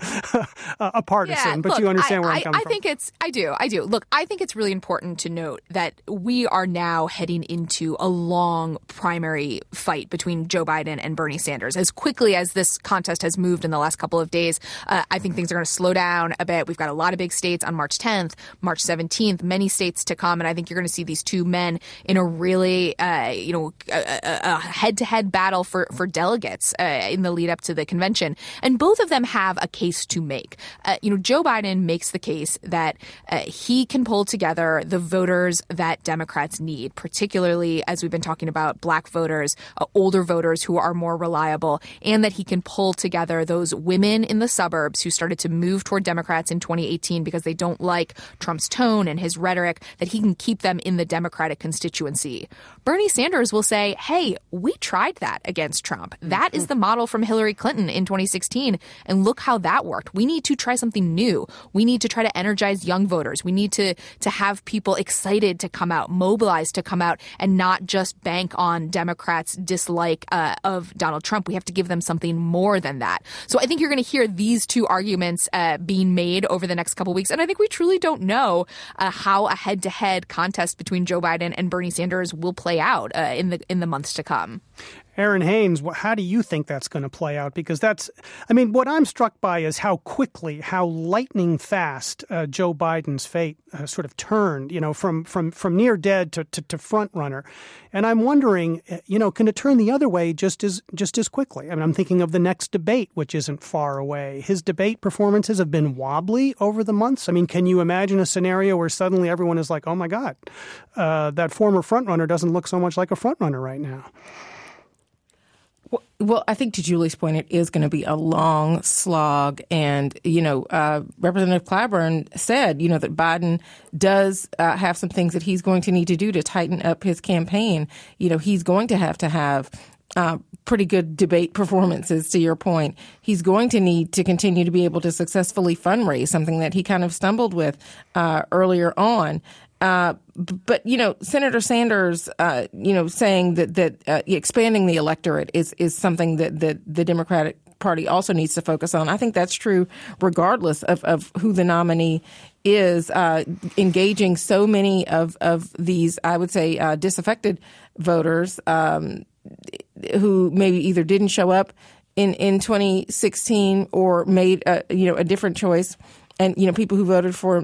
a partisan, yeah, but look, you understand I, where I'm I, coming I from. think it's, I do, I do. Look, I think it's really important to note that we are now heading into a long primary fight between Joe Biden and Bernie Sanders. As quickly as this contest has moved in the last couple of days, uh, I think things are going to slow down a bit. We've got a lot of big states on March tenth, March seventeenth, many states to come. And I think you're going to see these two men in a really, uh, you know, a, a head-to-head battle for, for delegates uh, in the lead up to the convention. And both of them have a case to make. Uh, you know, Joe Biden makes the case that uh, he can pull together the voters that Democrats need, particularly as we've been talking about black voters, uh, older voters who are more reliable, and that he can pull together those women in the suburbs who started to move toward Democrats in twenty eighteen because they don't like Trump's tone and his rhetoric, that he can keep them in the Democratic constituency. Bernie Sanders will say, hey, we tried that against Trump. That is the model from Hillary Clinton in twenty sixteen. And look how that worked. We need to try something new. We need to try to energize young voters. We need to, to have people excited to come out, mobilized to come out, and not just bank on Democrats' dislike uh, of Donald Trump. We have to give them something more than that. So I think you're going to hear these two arguments uh, being made over the next couple of weeks. And I think we truly don't know uh, how a head-to-head contest between Joe Biden and Bernie Sanders will play out uh, in the in the months to come. Aaron Haynes, how do you think that's going to play out? Because that's, I mean, what I'm struck by is how quickly, how lightning fast uh, Joe Biden's fate uh, sort of turned, you know, from from from near dead to, to, to front runner. And I'm wondering, you know, can it turn the other way just as just as quickly? I mean, I'm thinking of the next debate, which isn't far away. His debate performances have been wobbly over the months. I mean, can you imagine a scenario where suddenly everyone is like, oh, my God, uh, that former frontrunner doesn't look so much like a frontrunner right now? Well, I think to Julie's point, it is going to be a long slog. And, you know, uh, Representative Clyburn said, you know, that Biden does uh, have some things that he's going to need to do to tighten up his campaign. You know, he's going to have to have uh, pretty good debate performances, to your point. He's going to need to continue to be able to successfully fundraise, something that he kind of stumbled with uh, earlier on. Uh, but, you know, Senator Sanders, uh, you know, saying that, that uh, expanding the electorate is, is something that, that the Democratic Party also needs to focus on. I think that's true regardless of, of who the nominee is. Uh, engaging so many of, of these, I would say, uh, disaffected voters um, who maybe either didn't show up in, in twenty sixteen or made, a, you know, a different choice. And, you know, people who voted for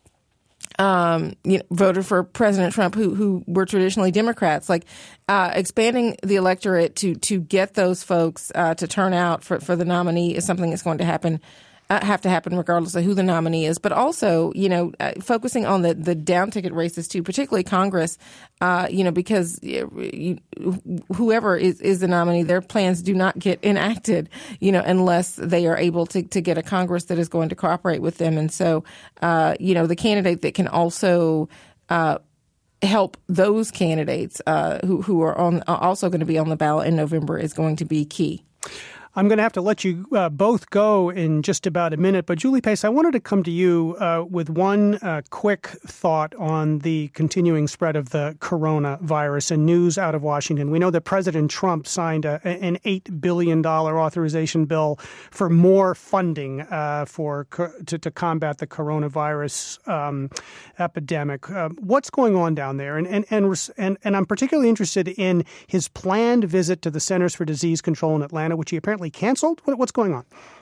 Um, you know, voted for President Trump, who who were traditionally Democrats, like uh, expanding the electorate to to get those folks uh, to turn out for, for the nominee is something that's going to happen, uh, have to happen regardless of who the nominee is. But also, you know, uh, focusing on the, the down ticket races too, particularly Congress, uh, you know, because you, whoever is, is the nominee, their plans do not get enacted, you know, unless they are able to, to get a Congress that is going to cooperate with them. And so, uh, you know, the candidate that can also uh, help those candidates uh, who, who are on also going to be on the ballot in November is going to be key. I'm going to have to let you uh, both go in just about a minute. But Julie Pace, I wanted to come to you uh, with one uh, quick thought on the continuing spread of the coronavirus and news out of Washington. We know that President Trump signed a, an eight billion dollars authorization bill for more funding uh, for to, to combat the coronavirus um, epidemic. Uh, what's going on down there? And, and, and, and, and I'm particularly interested in his planned visit to the Centers for Disease Control in Atlanta, which he apparently canceled. What's going on?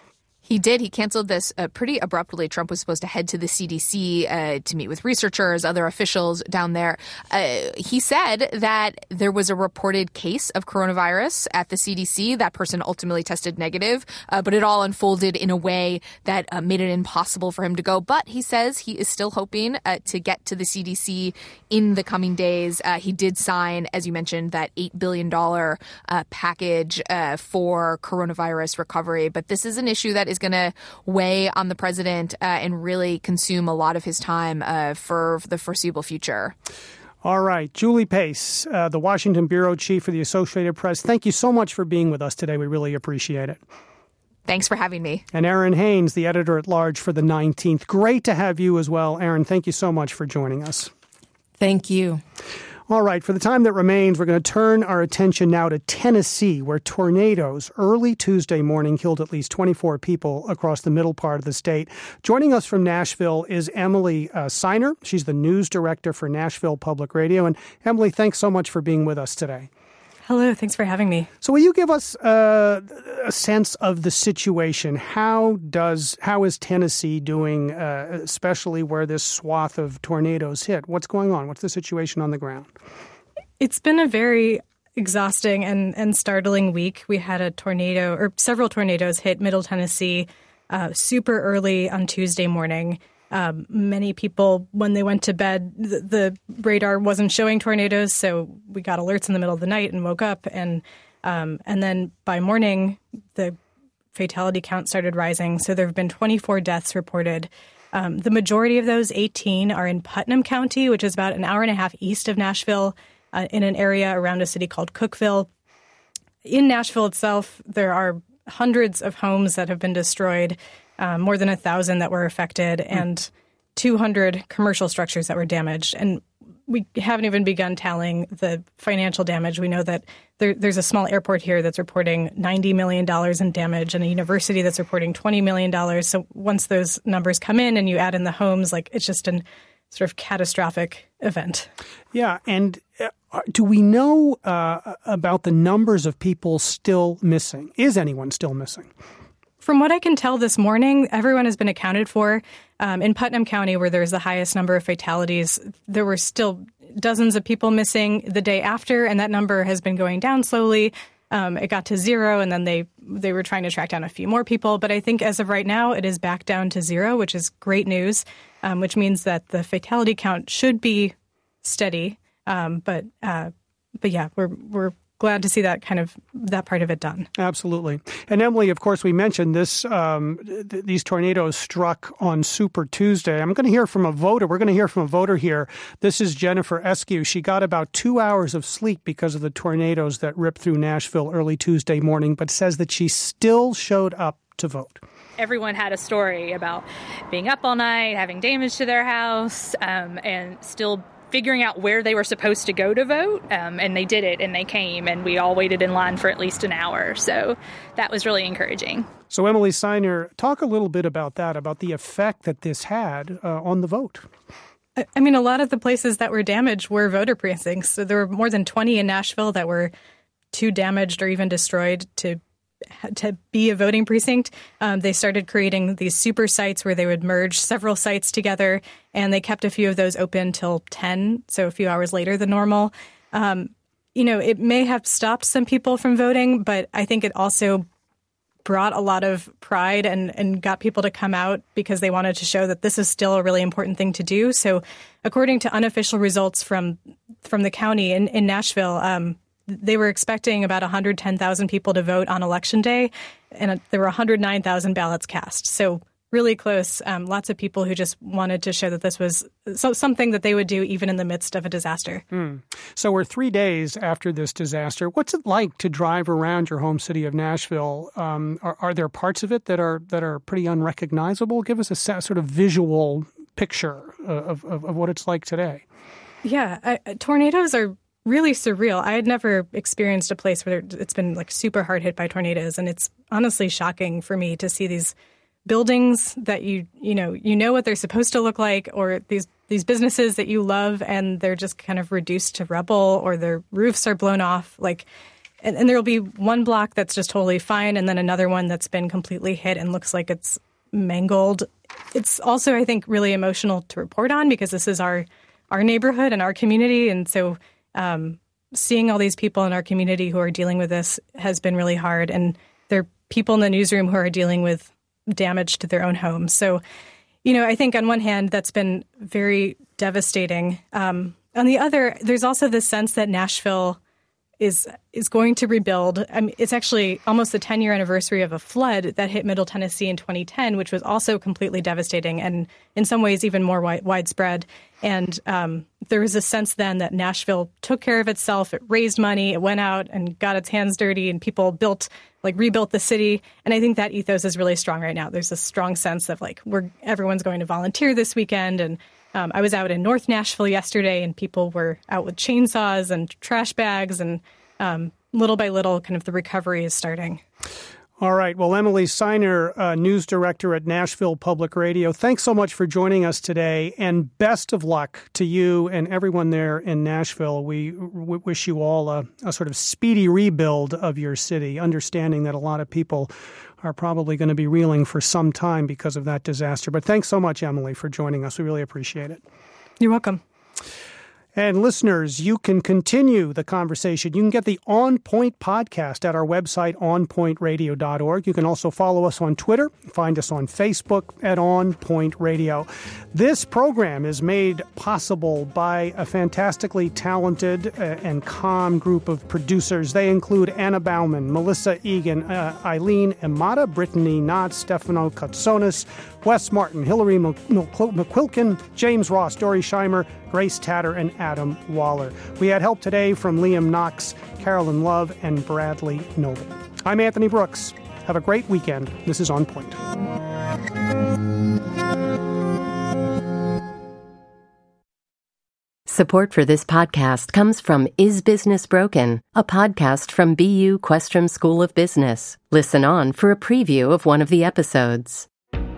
He did. He canceled this uh, pretty abruptly. Trump was supposed to head to the C D C uh, to meet with researchers, other officials down there. Uh, he said that there was a reported case of coronavirus at the C D C. That person ultimately tested negative, uh, but it all unfolded in a way that uh, made it impossible for him to go. But he says he is still hoping uh, to get to the C D C in the coming days. Uh, he did sign, as you mentioned, that eight billion dollars uh, package uh, for coronavirus recovery. But this is an issue that is going to weigh on the president uh, and really consume a lot of his time uh, for the foreseeable future. All right. Julie Pace, uh, the Washington bureau chief for the Associated Press, thank you so much for being with us today. We really appreciate it. Thanks for having me. And Aaron Haynes, the editor-at-large for the nineteenth. Great to have you as well. Aaron, thank you so much for joining us. Thank you. All right, for the time that remains, we're going to turn our attention now to Tennessee, where tornadoes early Tuesday morning killed at least twenty-four people across the middle part of the state. Joining us from Nashville is Emily uh, Seiner. She's the news director for Nashville Public Radio. And Emily, thanks so much for being with us today. Hello, thanks for having me. So will you give us uh, a sense of the situation? How does how is Tennessee doing, uh, especially where this swath of tornadoes hit? What's going on? What's the situation on the ground? It's been a very exhausting and, and startling week. We had a tornado, or several tornadoes hit Middle Tennessee uh, super early on Tuesday morning. Um, many people, when they went to bed, the, the radar wasn't showing tornadoes, so we got alerts in the middle of the night and woke up. And um, and then by morning, the fatality count started rising. So there have been twenty-four deaths reported. Um, the majority of those, eighteen, are in Putnam County, which is about an hour and a half east of Nashville, uh, in an area around a city called Cookeville. In Nashville itself, there are hundreds of homes that have been destroyed. Um, more than a thousand that were affected, and two hundred commercial structures that were damaged. And we haven't even begun tallying the financial damage. We know that there, there's a small airport here that's reporting ninety million dollars in damage, and a university that's reporting twenty million dollars. So once those numbers come in and you add in the homes, like it's just an sort of catastrophic event. Yeah, and uh, do we know uh, about the numbers of people still missing? Is anyone still missing? From what I can tell this morning, everyone has been accounted for. Um, in Putnam County, where there's the highest number of fatalities, there were still dozens of people missing the day after, and that number has been going down slowly. Um, it got to zero, and then they they were trying to track down a few more people. But I think as of right now, it is back down to zero, which is great news, um, which means that the fatality count should be steady. Um, but uh, but yeah, we're we're. glad to see that kind of that part of it done. Absolutely. And Emily, of course, we mentioned this. Um, th- these tornadoes struck on Super Tuesday. I'm going to hear from a voter. We're going to hear from a voter here. This is Jennifer Eskew. She got about two hours of sleep because of the tornadoes that ripped through Nashville early Tuesday morning, but says that she still showed up to vote. Everyone had a story about being up all night, having damage to their house, um, and still figuring out where they were supposed to go to vote, um, and they did it, and they came, and we all waited in line for at least an hour. So that was really encouraging. So Emily Seiner, talk a little bit about that, about the effect that this had uh, on the vote. I mean, a lot of the places that were damaged were voter precincts. So there were more than twenty in Nashville that were too damaged or even destroyed to to be a voting precinct. Um, they started creating these super sites where they would merge several sites together, and they kept a few of those open till ten, so a few hours later than normal. Um, you know, it may have stopped some people from voting, but I think it also brought a lot of pride and, and got people to come out because they wanted to show that this is still a really important thing to do. So according to unofficial results from from the county in, in Nashville, um, they were expecting about one hundred ten thousand people to vote on Election Day, and there were one hundred nine thousand ballots cast. So really close. Um, lots of people who just wanted to show that this was so, something that they would do even in the midst of a disaster. Hmm. So we're three days after this disaster. What's it like to drive around your home city of Nashville? Um, are, are there parts of it that are that are pretty unrecognizable? Give us a sort of visual picture of, of, of what it's like today. Yeah, I, tornadoes are really surreal. I had never experienced a place where it's been like super hard hit by tornadoes, and it's honestly shocking for me to see these buildings that you you know you know what they're supposed to look like, or these these businesses that you love, and they're just kind of reduced to rubble, or their roofs are blown off. Like and, and there will be one block that's just totally fine, and then another one that's been completely hit and looks like it's mangled. It's also, I think, really emotional to report on because this is our our neighborhood and our community, and so um, seeing all these people in our community who are dealing with this has been really hard, and there are people in the newsroom who are dealing with damage to their own homes. So, you know, I think on one hand, that's been very devastating. Um, on the other, there's also this sense that Nashville is is going to rebuild. I mean, it's actually almost the ten-year anniversary of a flood that hit Middle Tennessee in twenty ten, which was also completely devastating and in some ways even more wi- widespread. And um, there was a sense then that Nashville took care of itself. It raised money. It went out and got its hands dirty, and people built, like, rebuilt the city. And I think that ethos is really strong right now. There's a strong sense of, like, we're everyone's going to volunteer this weekend. And um, I was out in North Nashville yesterday, and people were out with chainsaws and trash bags, and um, little by little, kind of the recovery is starting. All right. Well, Emily Seiner, uh, news director at Nashville Public Radio, thanks so much for joining us today, and best of luck to you and everyone there in Nashville. We w- wish you all a, a sort of speedy rebuild of your city, understanding that a lot of people are probably going to be reeling for some time because of that disaster. But thanks so much, Emily, for joining us. We really appreciate it. You're welcome. And listeners, you can continue the conversation. You can get the On Point podcast at our website, on point radio dot org. You can also follow us on Twitter, find us on Facebook at On Point Radio. This program is made possible by a fantastically talented uh, and calm group of producers. They include Anna Bauman, Melissa Egan, uh, Eileen Amata, Brittany Knott, Stefano Katsonis, Wes Martin, Hillary McQuilkin, James Ross, Dory Scheimer, Grace Tatter, and Adam Waller. We had help today from Liam Knox, Carolyn Love, and Bradley Noble. I'm Anthony Brooks. Have a great weekend. This is On Point. Support for this podcast comes from Is Business Broken, a podcast from B U Questrom School of Business. Listen on for a preview of one of the episodes.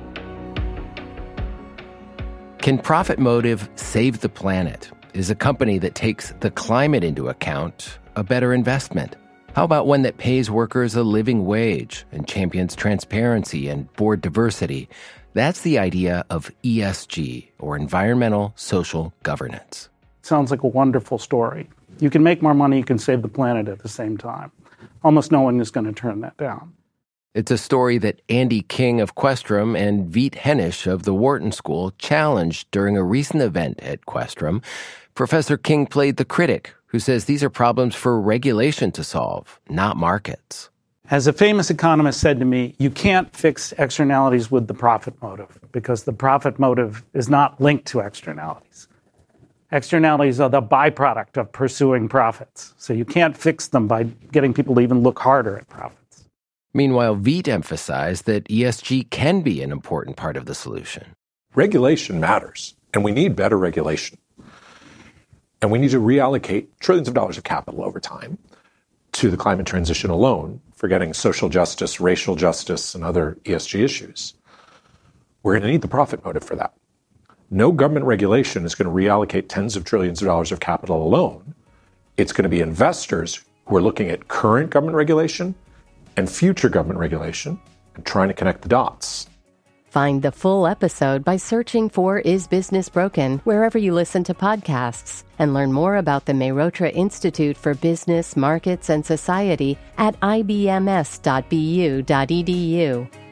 Can Profit Motive save the planet? Is a company that takes the climate into account a better investment? How about one that pays workers a living wage and champions transparency and board diversity? That's the idea of E S G, or environmental social governance. Sounds like a wonderful story. You can make more money, you can save the planet at the same time. Almost no one is going to turn that down. It's a story that Andy King of Questrom and Veet Hennish of the Wharton School challenged during a recent event at Questrom. Professor King played the critic who says these are problems for regulation to solve, not markets. As a famous economist said to me, you can't fix externalities with the profit motive because the profit motive is not linked to externalities. Externalities are the byproduct of pursuing profits. So you can't fix them by getting people to even look harder at profits. Meanwhile, Veet emphasized that E S G can be an important part of the solution. Regulation matters, and we need better regulation. And we need to reallocate trillions of dollars of capital over time to the climate transition alone, forgetting social justice, racial justice, and other E S G issues. We're going to need the profit motive for that. No government regulation is going to reallocate tens of trillions of dollars of capital alone. It's going to be investors who are looking at current government regulation and future government regulation and trying to connect the dots. Find the full episode by searching for Is Business Broken wherever you listen to podcasts, and learn more about the Mehrotra Institute for Business, Markets, and Society at I B M S dot B U dot E D U.